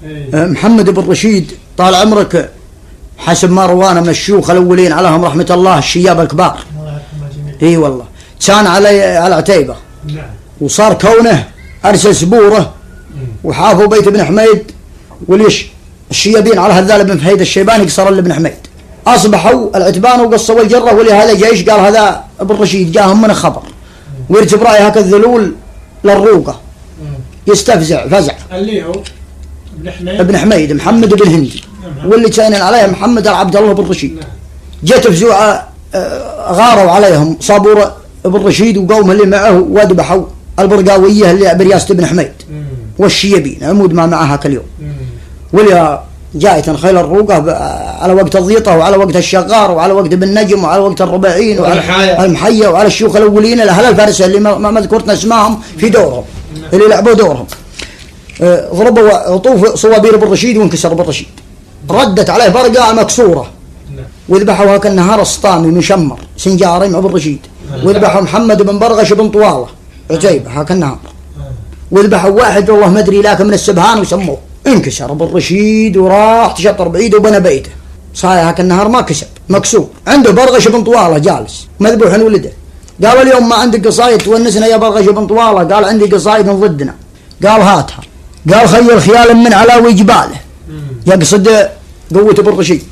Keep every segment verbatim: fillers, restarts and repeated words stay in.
محمد بن رشيد طال عمرك حسب ما روانا من الشيوخ الاولين عليهم رحمه الله الشياب الكبار. اي والله كان على على عتيبه. نعم. وصار كونه ارسل سبوره وحافوا بيت ابن حميد وليش الشيابين على هذال بن فهيد الشيباني قصر لابن حميد. اصبحوا العتبان وقصوا الجره ولهذا جيش قال هذا ابن رشيد جاهم من الخبر ويرتب راي هكا الذلول للروقه يستفزع فزع. اللي هو ابن حميد ابن حميد محمد بن هندي. نعم. واللي كان عليه محمد عبد الله بن رشيد. نعم. جت فزوعه غاروا عليهم صابور ابن رشيد وقوم اللي معه وذبحوا البرقاويه اللي برياسه ابن حميد والشيبين عمود ما معها كل يوم. واللي جاءت خيل الروقه على وقت الضيطه وعلى وقت الشغار وعلى وقت ابن نجم وعلى وقت الرباعين وعلى المحيه وعلى الشيوخ الاولين الاهل الفارسه اللي ما ذكرتنا اسمائهم في دورهم اللي لعبوا دورهم. ضربوا عطوف صوابير ابن رشيد وانكسر ابن رشيد. ردت عليه برقه مكسوره وذبحوا هاك النهار السطامي مشمر سنجاري مع ابن رشيد. وذبحوا محمد بن برغش بن طواله عتيبه هاك النهار. وذبحوا واحد والله ما ادري لكن من السبهان وسموه انكسر ابن رشيد وراح تشطر بعيد وبنى بيته. صاير هاك النهار ما كسب مكسور. عنده برغش بن طواله جالس مذبوح ولده. قال اليوم ما عندك قصايد تونسنا يا برغش بن طواله؟ قال عندي قصايد من ضدنا. قال هاتها. قال خيل خيال من علاوي جباله يقصد قوة ابن رشيد.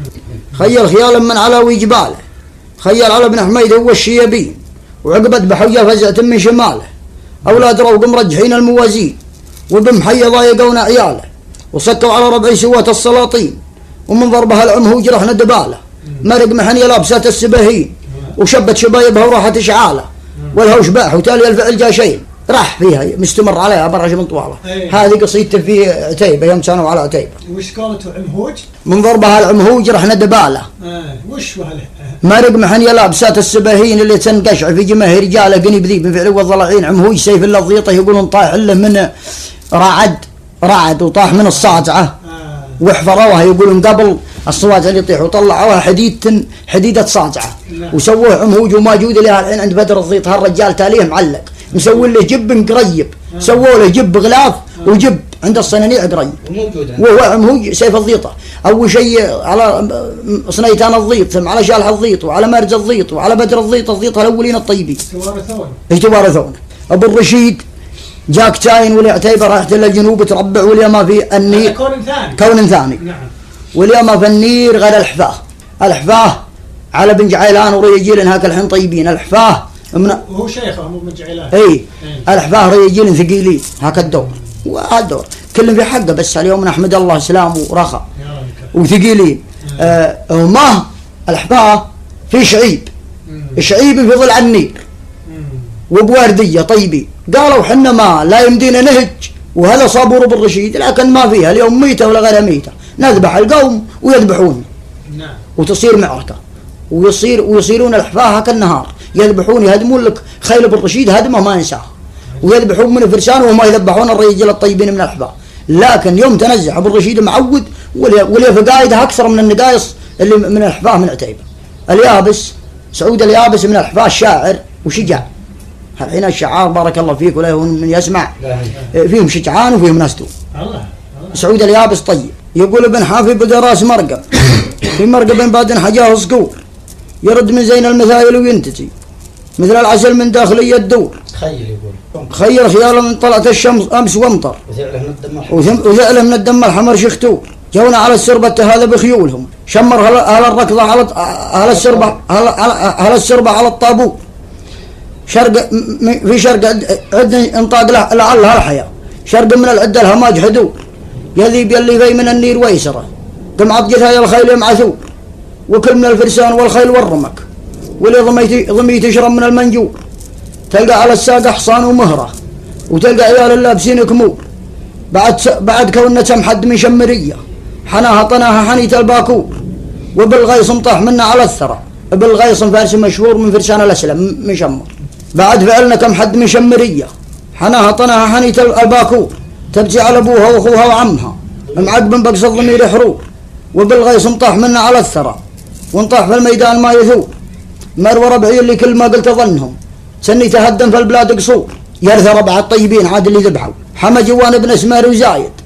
خيل خيال من علاوي جباله خيل على ابن حميد هو الشيابين وعقبت بحوجة فزعة من شماله أولاد روق مرجحين الموازين وبمحية ضايقون عياله وسكوا على ربع سوات السلاطين ومن ضربها العمهوج رحنا دباله مرق محنية لابسات السباهين وشبت شبايبها وراحت إشعاله والهوش باح وتالي الفعل جا شيء راح فيها مستمر عليها برغش بن طواله. أيه. هذه قصيدته في عتيبه يوم كانوا على عتيبه. وش قالته عمهوج؟ من ضربها العمهوج رحنا دباله. ايه وش وهله؟ مرق محنية لابسات السباهين اللي تنقشع في جماهير رجاله قني بذيب من فعل والضلاعين عمهوج سيف الا الضيطه يقولون طاح له من رعد رعد وطاح من الصاجعه. آه. وحفروها يقولون قبل الصواجع اللي يطيح وطلعوها حديد حديده صاجعه. لا. وسووه عمهوج وموجود لها الحين عند بدر الضيط هالرجال تاليه معلق مسوي له جب قريب. آه. سووا له جب غلاف. آه. وجب عند الصنانيع قريب وهو عمهوج سيف الضيطه. اول شيء على صنيتان الضيط ثم على شالح الضيط وعلى مرج الضيط وعلى بدر الضيط الضيط الاولين الطيبين يتوارثون يتوارثون. ابو الرشيد جاك تاين ولي عتيبه راحت الى الجنوب تربع ولي ما في النير كون ثاني كون ثاني. نعم. ولي ما في النير غير الحفاه. الحفاه على بن جعيلان وريجيل هاك الحين طيبين. الحفاه من وهو شيخه مو بن جعيلان. اي. اي. الحفاه ريجيل ثقيلين هاك الدور وهذا الدور كلهم في حقه بس اليوم نحمد الله سلام ورخاء وثقيلين. آه وما الحفاه في شعيب. شعيب في ضلع النير وبوارديه طيبين. قالوا حنا ما لا يمدينا نهج وهذا صابور بن رشيد لكن ما فيها اليوم ميته ولا غيرها ميته نذبح القوم ويذبحون. نعم. وتصير معركه ويصير ويصيرون الحفاه هك النهار يذبحون يهدمون لك خيل بن رشيد هدمه ما ينساه ويذبحون من فرسان وهم يذبحون الرجال الطيبين من الحفاه. لكن يوم تنزح ابن رشيد معود ولي فقايدها اكثر من النقايص اللي من الحفاه من عتيبه. اليابس سعود اليابس من الحفاه الشاعر وشجاع. الحين الشعار بارك الله فيك ولا من يسمع فيهم شجعان وفيهم ناس دوم. سعود اليابس طيب. يقول ابن حافي بدا راس مرقب في مرقب بعدين حجاه صقور يرد من زين المثايل وينتجي مثل العسل من داخلية الدور. خير يقول خير خياله من طلعت الشمس امس وامطر وثعله من الدم الحمر شختور. جونا على السربة هذا بخيولهم شمر على الركضة على على السربة على السربة على الطابور. شرق في شرق عدنا انطاق له لعلها الحياة شرق من العدة الهماج حدور يذيب يلي في من النير ويسره قم عطجتها يا الخيل يمعثور وكل من الفرسان والخيل والرمك واللي ضمي تشرب من المنجور. تلقى على الساقة حصان ومهرة وتلقى عيال اللابسين كمور بعد بعد كوننا تم حد من شمرية حناها طناها حنيت الباكور وبالغيص مطاح منا على الثرى. بالغيص فارس مشهور من فرسان الأسلم من شمر. بعد فعلنا كم حد من شمرية حناها طناها حنيت الباكور تبكي على ابوها واخوها وعمها معقب بقص الضمير حرور وبالغيص مطاح منا على الثرى ونطاح في الميدان ما يثور. مروى ربعي اللي كل ما قلت ظنهم سني تهدم في البلاد قصور يرثى ربع الطيبين عاد اللي ذبحوا حمى جوان ابن اسمار وزايد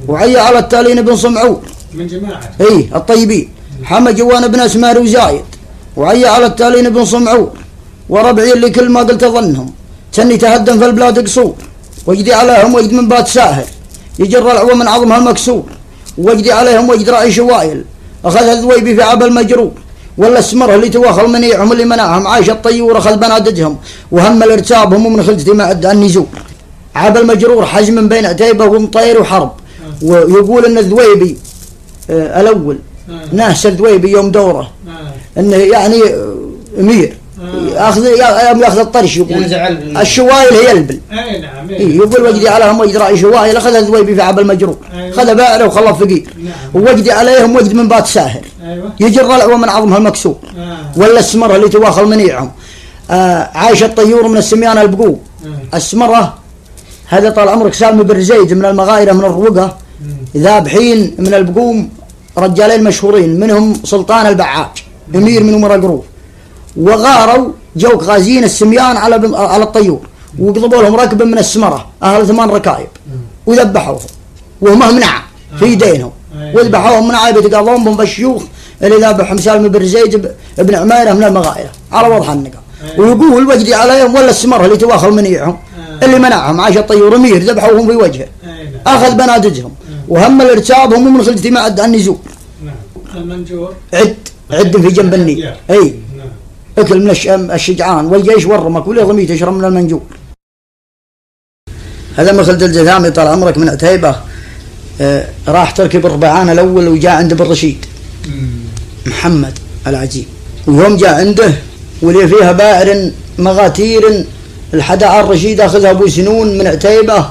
وعي على التالين بن صمعون من جماعة اي الطيبين. حمى جوان بن اسمار وزايد وعي على التالين بن صمعون وربعي اللي كل ما قلت ظنهم تني تهدم في البلاد قصور وجدي عليهم وجد من بات ساهر يجر العوى من عظمها المكسور وجدي عليهم وجد راعي شوائل اخذ الذويبي في عبا المجرور ولا اسمره اللي تواخل منيعهم اللي منعهم عايش الطيور اخذ بنادجهم وهم الارتاب هم من خلجتي مع النزول. عبا المجرور حجم من بين عتيبه ومطير وحرب ويقول ان الذويبي آه الاول ناس الذويبي يوم دوره انه يعني امير ياخذ ياخذ الطرش يقول الشوايل هي البل اي نعم إيه يقول وجدي عليهم وجد راعي شوايل اخذ الذويبي في عبا المجرور خذ بائره وخلى فقير ووجدي عليهم وجد من بات ساهر يجر العوى من عظمها المكسور ولا السمره اللي تواخل منيعهم آه عايش الطيور من السميان البقوم السمره هذا طال عمرك سالم بن زيد من المغايره من الروقه ذابحين من البقوم رجالين مشهورين منهم سلطان البعاج امير من امراء قروف وغاروا جوك غازيين السميان على على الطيور وقلبوا لهم ركب من السمره اهل ثمان ركايب وذبحوهم وهم منع في يدينهم وذبحوهم منع يتقاضون بهم بالشيوخ اللي ذبحهم سالم بن زيد بن عميره من المغايره على وضح النقا ويقول وجدي عليهم ولا السمره اللي تواخل منيعهم اللي منعهم عاش الطيور امير ذبحوهم في وجهه اخذ بنادجهم وهم الارتاب هم من خلجتي مع النزول. المنجور عد عد في جنب النيل اي اكل من الشجعان والجيش ورمك ولا ضمي تشرب من المنجور. هذا ما خلد الجذامي طال عمرك من عتيبه آه راح تركب الربعان الاول وجاء عند ابن رشيد محمد العجيب ويوم جاء عنده ولي فيها بائر مغاتير الحداء الرشيد اخذها ابو سنون من عتيبه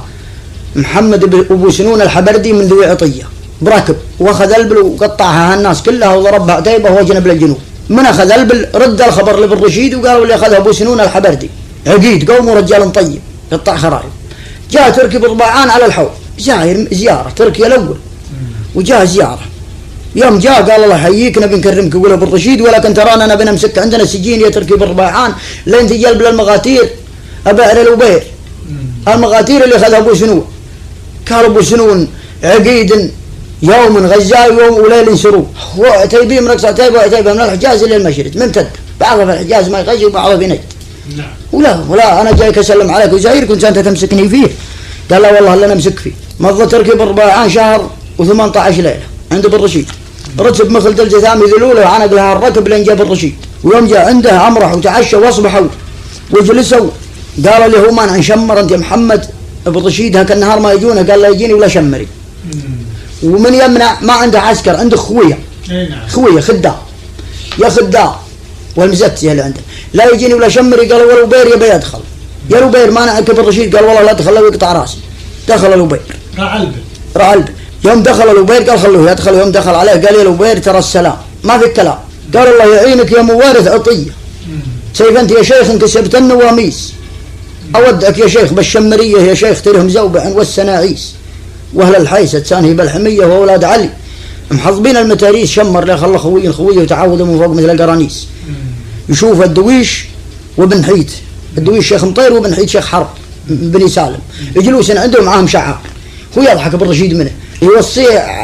محمد ابو سنون الحبردي من ذوي عطيه بركب واخذ البل وقطعها الناس كلها وضربها عتيبه وجنب للجنوب. من اخذ البل رد الخبر لابن رشيد وقالوا اللي اخذها ابو سنون الحبردي عقيد قوم ورجال طيب قطع خرايب. جاء تركب رباعان على الحوض زاير زياره تركيا الاول وجاء زياره يوم جاء قال الله يحييك نبي نكرمك يقول ابن رشيد ولكن ترانا نبي نمسك عندنا سجين يا تركب الرباعان لين تجلب للمغاتير ابائر الوبير المغاتير اللي اخذها ابو سنون. قال ابو سنون عقيد يوم غزاء يوم وليل سرور وعتيبي من رقص عتيبه وعتيبه من الحجاز الى المشرق ممتد بعضها في الحجاز ما يغزي وبعضها في نجد. نعم ولا ولا انا جايك اسلم عليك وزاير كنت انت تمسكني فيه. قال لا والله اللي نمسك فيه مضى تركب الرباعان شهر وثمانية عشر ليله عند ابن رشيد رتب مخلد الجذامي ذلوله وعنق لها الركب لين جاب الرشيد ويوم جاء عنده امرح وتعشى واصبحوا وجلسوا قال لي هو ما نشمر انت يا محمد ابن رشيد هك النهار ما يجونه قال لا يجيني ولا شمري ومن يمنع ما عنده عسكر عنده خويه خويه خدام يا خدام والمزتي اللي عنده لا يجيني ولا شمري قال ولا الوبير يبي يدخل يا الوبير ما نعك ابن رشيد قال والله لا تدخل له يقطع راسي. دخل الوبير راح البل راح البل يوم دخل الوبير قال خلوه يدخل يوم دخل عليه قال يا الوبير ترى السلام ما في كلام. قال الله يعينك يا موارث عطيه سيف انت يا شيخ انكسبت النواميس اودعك يا شيخ بالشمريه يا شيخ ترهم زوبع والسناعيس واهل الحيسه تسانهي بالحميه واولاد علي محظبين المتاريس شمر لا خلى خوي خويه وتعاودوا من فوق مثل القرانيس. يشوف الدويش وبن حيت الدويش شيخ مطير وبن حيت شيخ حرب بني سالم يجلوسن عندهم معاهم شعار ويضحك ابن رشيد منه يوصي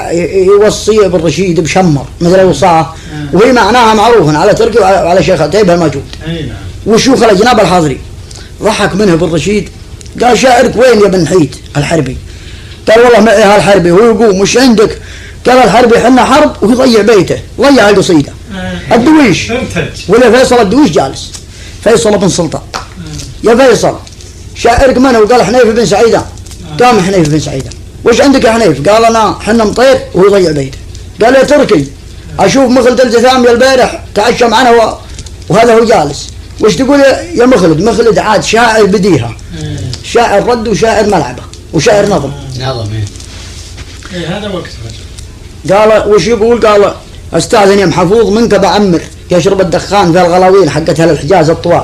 يوصي ابن رشيد بشمر مثل الوصاه وهي معناها معروفا على تركي وعلى شيخ عتيبه الموجود والشيوخ الاجناب الحاضرين. ضحك منه ابن رشيد قال شاعرك وين يا بن حيت الحربي؟ قال والله معي هالحربي هو يقوم مش عندك. قال الحربي حنا حرب ويضيع بيته ضيع القصيده الدويش ولا فيصل الدويش جالس فيصل بن سلطان يا فيصل شاعرك من هو؟ قال حنيف بن سعيدان. قام حنيف بن سعيدان وش عندك يا حنيف؟ قال انا حنا مطير وهو يضيع بيته. قال يا تركي اشوف مخلد الجذامي البارح تعشى معنا وهذا هو جالس وش تقول يا مخلد؟ مخلد عاد شاعر بديها شاعر رد وشاعر ملعبه وشاعر نظم نظم ايه هذا وقت قال وش يقول؟ قال استاذن يا محفوظ منك بعمر يشرب الدخان في الغلاوين حقتها للحجاز الطوال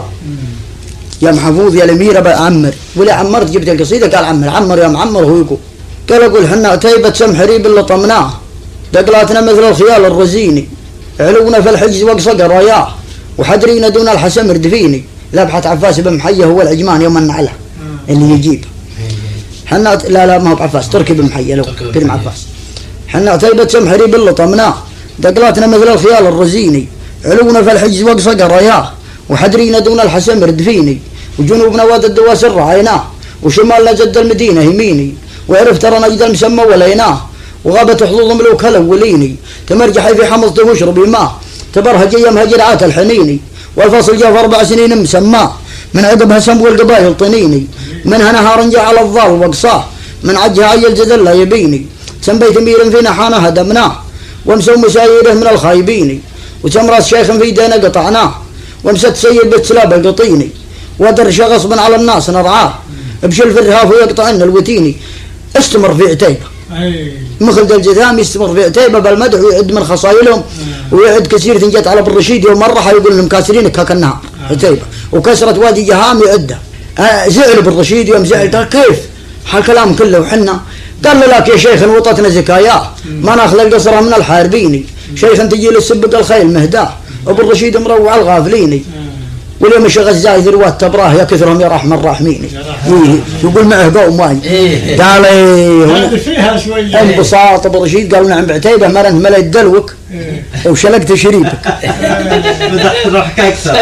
يا محفوظ يا الاميره بعمر ولا عمرت جبت القصيده؟ قال عمر عمر يا معمر هو يقول. قال اقول حنا عتيبه سمحريب اللي طمناه دقلاتنا مثل الخيال الرزيني علونا في الحجز واقصى قراياه وحدرينا دون الحسم ردفيني ذبحة عفاس بن محيه هو العجمان يوم النعله اللي يجيب. حنا لا لا ما هو بعفاس، تركي بن محي له بن عفاس. حنا عتيبة سمحري باللطمناه، دقلاتنا مثل الخيال الرزيني، علونا في الحجز وقصة قراياه، وحدرينا دون الحسن ردفيني، وجنوبنا واد الدواسر رعيناه، وشمالنا جد المدينة يميني، وعرف ترى نجد المسمى وليناه، وغابت حظوظ ملوك الاوليني، تمرجحي في حمضته واشربي ماء، تبرهج ايام هجرعات الحنيني، والفصل جاء في اربع سنين مسماه، من عقبها سمو القبائل طنيني، منها نهار جاء على الضال وقصاه، من عجها عيل جدل لا يبيني، سنبيت مير في نحانه هدمناه، وامسوا مسايره من الخايبين، وتمرس شيخ في دينا قطعناه، وامست سيد بالسلاب القطيني، ودرش غصبا على الناس نرعاه، بشل في الرهاف ويقطعن الوتيني. استمر في عتيبة مخلد الجذام، يستمر في عتيبة بالمدح، ويعد من خصايلهم، ويعد كثير تنجت على بالرشيد يوم مرة حيقول لهم كاسرينك هكا النهار عتيبة، وكسرت وادي جهام يعدها. آه زعل بالرشيد يوم زعل، قال كيف هالكلام كله وحنا؟ قال له لك يا شيخ وطتنا زكاياه، ما ناخذ القصرة من الحاربيني، شيخ تجي للسبق الخيل مهداه، وبالرشيد مروع الغافليني، واليوم الشيخ الزايد روات تبراه يا كثرهم يا رحمن الراحمين. يقول معه قوم واجد. قال ايه فيها شويه انبساط ابو رشيد، قالوا نعم بعتيبه ما انت مليت دلوك وشلقت شريبك. بدك تروح اكثر.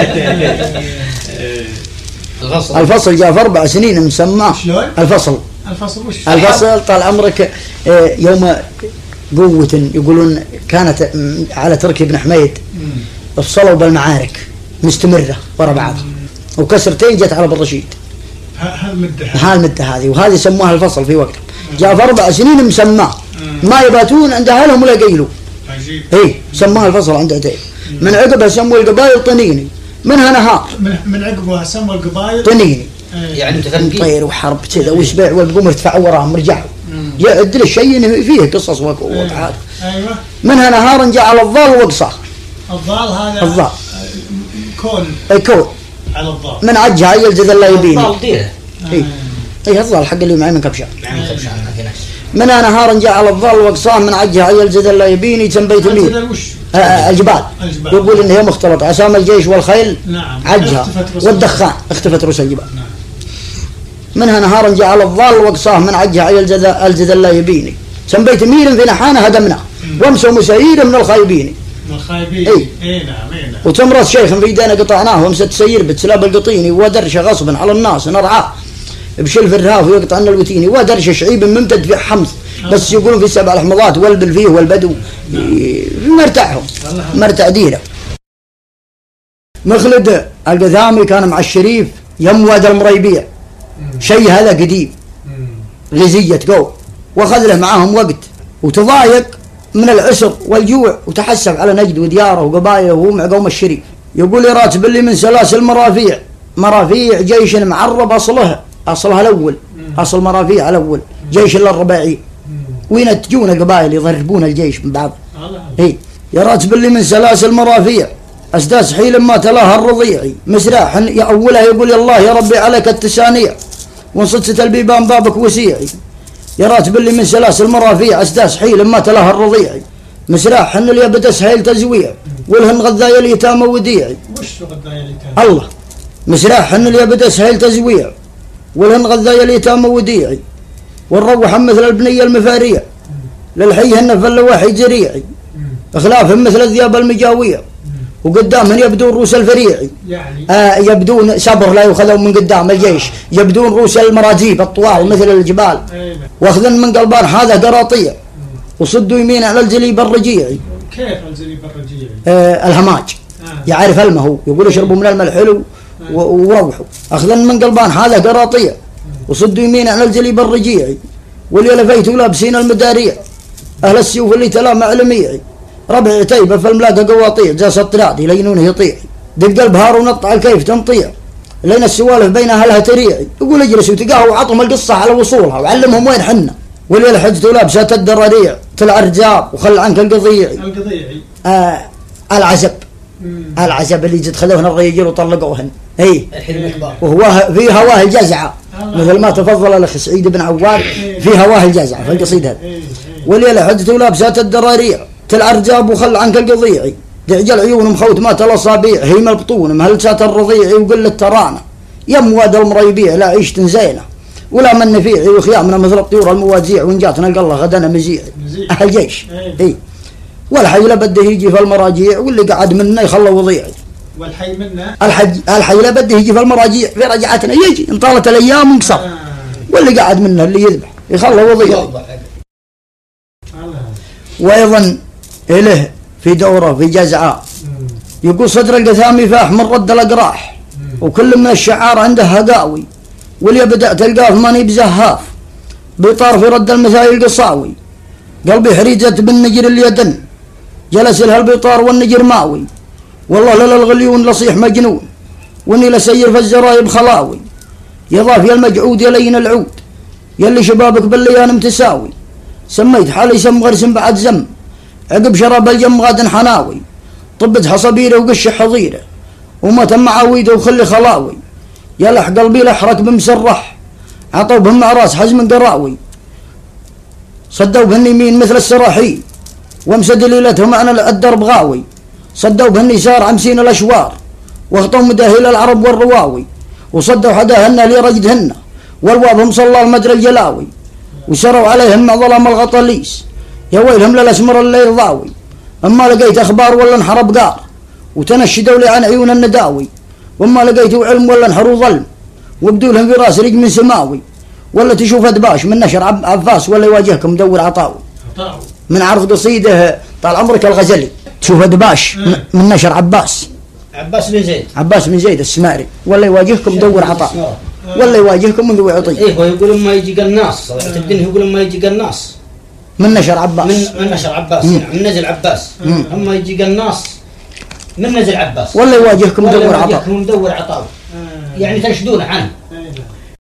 الفصل جاء في اربع سنين مسماه. الفصل الفصل وش؟ الفصل طال عمرك يوم قوة يقولون كانت على تركي بن حميد، افصلوا بالمعارك مستمرة ورا بعضها، وكسرتين جت على ابو الرشيد. هالمدة هالمدة هذه، وهذه سموها الفصل في وقت. جاء في اربع سنين مسماه، ما يباتون عند اهلهم ولا يقيلوا. عجيب. اي سموها الفصل عند عتيبة. من عقبها سموا القبائل طنيني، منها نهار. من عقبها سموا القبائل طنيني. يعني متفنقين. طير وحرب كذا وسبيع والبقوم ارتفعوا وراهم رجعوا. يعد له الشيء فيه قصص وقعات. ايوه. منها نهار جاء على الضال وقصه. الضال هذا الضال كون. اي كون على الضال. من عجها يلجذ الله يبيني. الضال ديره. اي اي الضال حق اللي معي من كبشان. نعم كبشان في ناس. منها نهار جاء على الضال وقصاه، من عجها يلجذ الله يبيني، تنبيت مين؟ آه الجبال. الجبال. يقول ان هي مختلطه، عسام الجيش والخيل. نعم. عجها والدخان اختفت رؤوس الجبال. نعم. منها نهار جاء على الضال وقصاه، من عجها يلجذ الله يبيني، تنبيت مير في نحانه هدمناه، وامسوا مساير من الخايبين. من الخايبين. اي اي نعم اي نعم. وتمرس شيخ في يدينا قطعناه، وامست سير بتسلاب القطيني، ودرش غصبا على الناس نرعاه، بشل في الرهاف ويقطعن الوتيني، ودرش شعيب ممتد في حمص، بس يقولون في سبع الحمضات والبل فيه والبدو مرتعهم مرتع ديره. مخلد القذامي كان مع الشريف يم واد المريبيع، شيء هذا قديم غزية قوم، واخذ له معاهم وقت، وتضايق من العسر والجوع، وتحسب على نجد ودياره وقبائله وهو مع قوم الشريف. يقول لي راتب لي من سلاسل مرافيع، مرافيع جيش معرب اصلها اصلها الاول، اصل مرافيع الاول جيش للرباعي، وين تجون قبائل يضربون الجيش من بعض. اي يا راتب لي من سلاسل مرافيع، اسداس حيل ما تلاها الرضيعي، مسراح يا اولها يقول يا الله يا ربي عليك التسانيع، وانصدت البيبان بابك وسيعي، يا راتب اللي من سلاسل مرافيع، اسداس حيل ما تلاها الرضيعي، مسراح حن اللي يبدا سهيل تزويع، ولهن غذايا اليتامى وديعي. وش غذايا اليتامى؟ الله مسراح حن اللي يبدا سهيل تزويع، ولهن غذايا اليتامى وديعي، والروح مثل البنيه المفاريع، للحيهن فاللواحي جريعي، اخلافهم مثل الذياب المجاويع، وقدامهم يبدون رؤوس الفريعي، يعني آه يبدون صبر لا يؤخذون من قدام الجيش، يبدون رؤوس المراجيب الطوال مثل الجبال، واخذن من قلبان هذا قراطيع، وصدوا يمين على الجليب الرجيعي. كيف الجليب الرجيعي؟ آه الهماج. آه. يعرف المه هو، يقول اشربوا من الماء الحلو آه. وروحوا، اخذن من قلبان هذا قراطيع، وصدوا يمين على الجليب الرجيعي، واللي لفيتوا لابسين المداريع، اهل السيوف اللي تلا معلميعي، ربع عتيبة في الملاقى قواطيع، جاس الطراد يلينونه يطيع، دق البهار ونطع الكيف تنطيع، لين السوالف بين اهلها تريعي، يقول اجلسوا تقاهوا وعطهم القصة على وصولها، وعلمهم وين حنا، والليلة حجتوا لابسة الدراريع، طلع رجاب وخل عنك القضيعي. القضيعي آه العزب. مم. العزب اللي جد خذوهن الرجال وطلقوهن. اي وهو في هواه الجزعة، مثل ما تفضل الاخ سعيد بن عواد في هواه الجزعة في القصيد هذا. والليلة حجتوا لابسة الدراريع، تلع رجاب وخل عنك القضيعي، دعجل عيونهم خوت ما تلا صابيع، هيم البطون مهلسات الرضيعي وقل الترانة، يم واد المريبيع لا عيشة زينة، ولا من نفيعي وخيامنا مثل الطيور الموازيع وإن جات نلقى الله غدنا مزيع مزيع. أهل جيش إيه. إيه والحي لا بده يجي في المراجيع واللي قعد منا يخلى وضيعي والحي منا الحج الحي لا بده يجي في المراجيع في رجعتنا يجي ان طالت الايام انقصر آه. واللي قاعد منه اللي يذبح يخلى وضيعي الله. وايضا اله في دوره في جزعه مم. يقول صدر القثامي فاح من رد الاقراح وكل من الشعار عنده هقاوي واللي بدأ تلقاه ماني بزهاف بيطار في رد المثايل القصاوي قلبي حريزة بالنجر اليدن جلس لها البيطار والنجر ماوي والله للا الغليون لصيح مجنون واني لسير في الزرايب خلاوي يضاف يا المجعود يا لين العود يلي شبابك بالليان متساوي سميت حالي سم غرسم بعد زم عقب شراب الجم غاد حناوي طبت حصبيره وقش حظيره وما تم عويده وخلي خلاوي يلح قلبي لحرك بمسرح عطوا بهم راس حزم قراوي صدوا بهن يمين مثل السراحي وامسد ليلتهم انا الدرب غاوي صدوا بهن يسار عمسين الاشوار واخطوا مداهيل العرب والرواوي وصدوا حداهن لرجدهن والوابهم صلى المدري الجلاوي وسروا عليهم مع ظلام الغطاليس يا ويلهم للاسمر الليل ضاوي اما لقيت اخبار ولا انحرب قار وتنشدوا لي عن عيون النداوي وما لقيتوا علم ولا انحروا ظلم وابدوا لهم في راس رجم سماوي ولا تشوف ادباش من نشر عب عباس ولا يواجهكم مدور عطاوي عطاوي من عرض قصيده طال عمرك الغزلي تشوف ادباش من, من نشر عباس عباس بن زيد عباس بن زيد السماري ولا يواجهكم مدور عطاء ولا يواجهكم من ذوي عطيه ايه ويقول ما يجي قناص صلاح الدين يقول ما يجي قناص من نشر عباس من من نشر عباس من نزل عباس اما يجي قناص من نزل عباس ولا يواجهكم ولا مدور يواجهكم عطاء مدور عطاوي يعني تنشدونه عنه